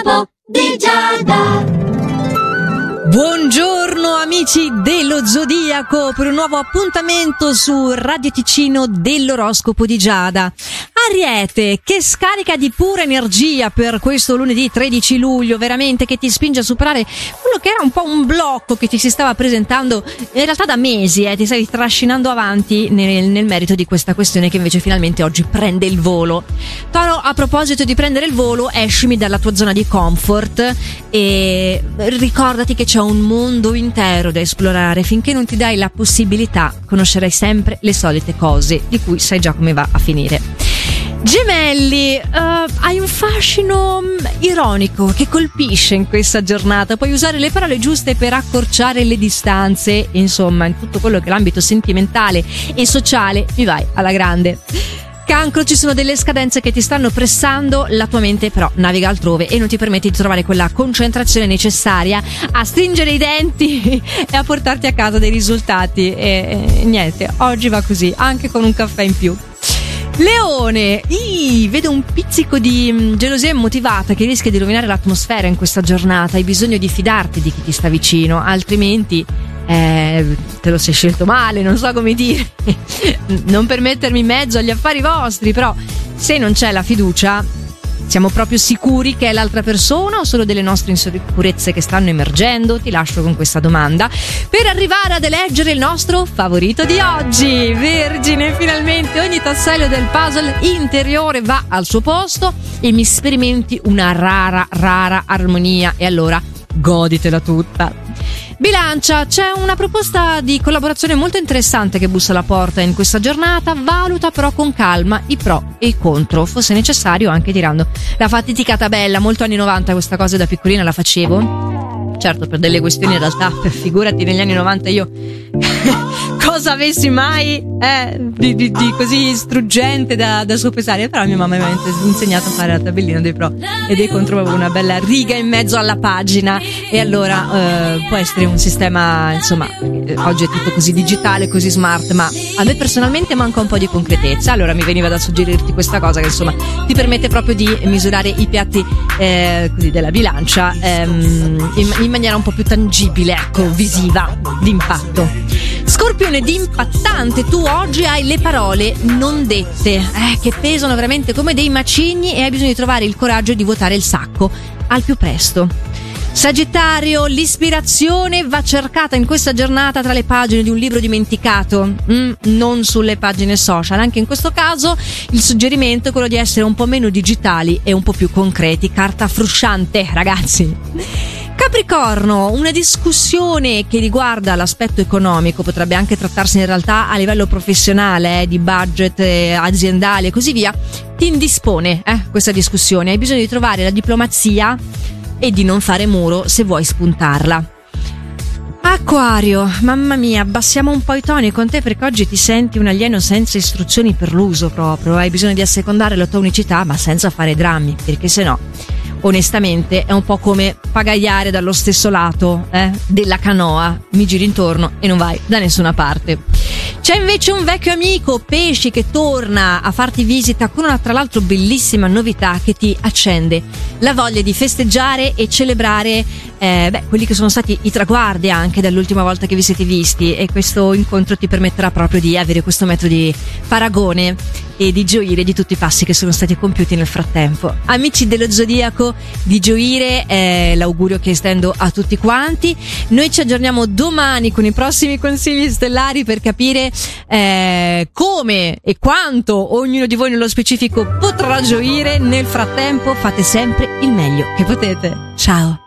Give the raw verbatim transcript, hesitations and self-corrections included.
L'oroscopo di Giada. Buongiorno amici dello Zodiaco per un nuovo appuntamento su Radio Ticino dell'oroscopo di Giada. Ariete, che scarica di pura energia per questo lunedì tredici luglio, veramente che ti spinge a superare quello che era un po' un blocco che ti si stava presentando in realtà da mesi, eh, ti stavi trascinando avanti nel, nel merito di questa questione che invece finalmente oggi prende il volo. Toro, a proposito di prendere il volo, escimi dalla tua zona di comfort e ricordati che c'è un mondo intero da esplorare. Finché non ti dai la possibilità, conoscerai sempre le solite cose di cui sai già come va a finire. Gemelli, uh, hai un fascino ironico che colpisce in questa giornata. Puoi usare le parole giuste per accorciare le distanze. Insomma, in tutto quello che è l'ambito sentimentale e sociale mi vai alla grande. Cancro, ci sono delle scadenze che ti stanno pressando, la tua mente però naviga altrove e non ti permette di trovare quella concentrazione necessaria a stringere i denti e a portarti a casa dei risultati. E, e niente, oggi va così, anche con un caffè in più. Leone, Ii, vedo un pizzico di mh, gelosia immotivata che rischia di rovinare l'atmosfera in questa giornata. Hai bisogno di fidarti di chi ti sta vicino, altrimenti eh, te lo sei scelto male, non so come dire. Non per mettermi in mezzo agli affari vostri, però se non c'è la fiducia, siamo proprio sicuri che è l'altra persona o solo delle nostre insicurezze che stanno emergendo? Ti lascio con questa domanda per arrivare ad eleggere il nostro favorito di oggi. Vergine, finalmente ogni tassello del puzzle interiore va al suo posto e mi sperimenti una rara, rara armonia e allora goditela tutta. Bilancia, c'è una proposta di collaborazione molto interessante che bussa alla porta in questa giornata. Valuta però con calma i pro e i contro, fosse necessario anche tirando la fatidica tabella. Molto anni novanta questa cosa, da piccolina la facevo, certo per delle questioni in realtà, figurati negli anni novanta io cosa avessi mai eh, di, di, di così struggente da, da sopesare, però mia mamma mi ha insegnato a fare la tabellina dei pro e dei contro, avevo una bella riga in mezzo alla pagina e allora eh, può essere un sistema, insomma, oggi è tutto così digitale, così smart, ma a me personalmente manca un po' di concretezza. Allora mi veniva da suggerirti questa cosa che insomma ti permette proprio di misurare i piatti eh, così della bilancia ehm, in, in maniera un po' più tangibile, ecco, visiva, d'impatto. Scorpione, di impattante tu oggi hai le parole non dette, eh, che pesano veramente come dei macigni e hai bisogno di trovare il coraggio di vuotare il sacco al più presto. Sagittario, l'ispirazione va cercata in questa giornata tra le pagine di un libro dimenticato, mm, non sulle pagine social. Anche in questo caso il suggerimento è quello di essere un po' meno digitali e un po' più concreti. Carta frusciante, ragazzi. Capricorno, una discussione che riguarda l'aspetto economico, potrebbe anche trattarsi in realtà a livello professionale, eh, di budget eh, aziendale e così via, ti indispone eh, questa discussione. Hai bisogno di trovare la diplomazia e di non fare muro se vuoi spuntarla. Acquario, mamma mia, abbassiamo un po' i toni con te perché oggi ti senti un alieno senza istruzioni per l'uso proprio. Hai bisogno di assecondare la tua unicità ma senza fare drammi, perché se no onestamente è un po' come pagaiare dallo stesso lato eh, della canoa, mi giri intorno e non vai da nessuna parte. C'è invece un vecchio amico, Pesci, che torna a farti visita con una tra l'altro bellissima novità che ti accende la voglia di festeggiare e celebrare eh, beh, quelli che sono stati i traguardi anche dall'ultima volta che vi siete visti, e questo incontro ti permetterà proprio di avere questo metro di paragone e di gioire di tutti i passi che sono stati compiuti nel frattempo. Amici dello Zodiaco, di gioire è l'augurio che estendo a tutti quanti. Noi ci aggiorniamo domani con i prossimi consigli stellari per capire eh, come e quanto ognuno di voi nello specifico potrà gioire. Nel frattempo fate sempre il meglio che potete. Ciao!